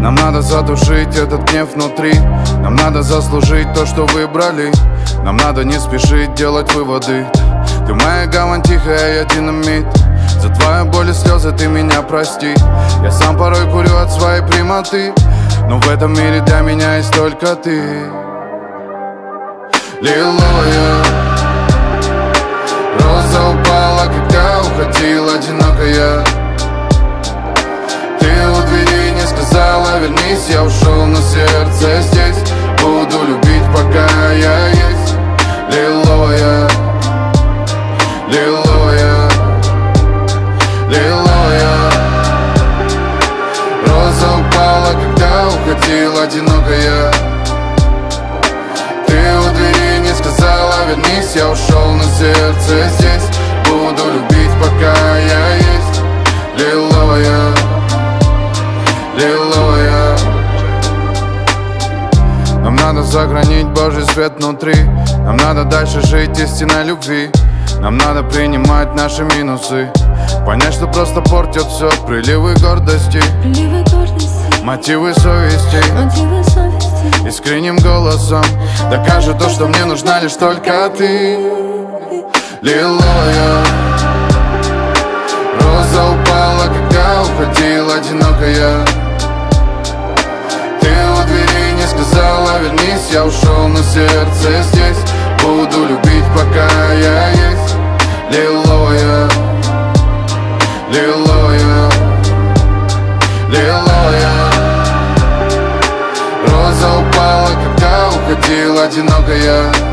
Нам надо задушить этот гнев внутри. Нам надо заслужить то, что выбрали. Нам надо не спешить делать выводы. Ты моя гавань тихая, я динамит. За твою боль и слезы ты меня прости. Я сам порой курю от своей прямоты, но в этом мире для меня есть только ты. Лиловая роза упала, когда уходила одинокая. Ты у двери не сказала вернись, я ушел, но сердце здесь. Буду любить, пока я есть. Лиловая, лиловая, лиловая роза упала, когда уходила одинокая. Ты у двери не сказала вернись, я ушел, но сердце здесь. Буду любить, пока я есть. Лиловая, лиловая. Нам надо сохранить Божий свет внутри. Нам надо дальше жить истинной любви. Нам надо принимать наши минусы, понять, что просто портят все приливы гордости, мотивы совести. Искренним голосом докажет то, что мне нужна лишь только ты. Лиловая роза упала, когда уходила одинокая. Ты у двери не сказала вернись, я ушел, но сердце здесь. Буду любить, пока я есть. Лиловая, лиловая, лиловая роза упала, когда уходила одинокая.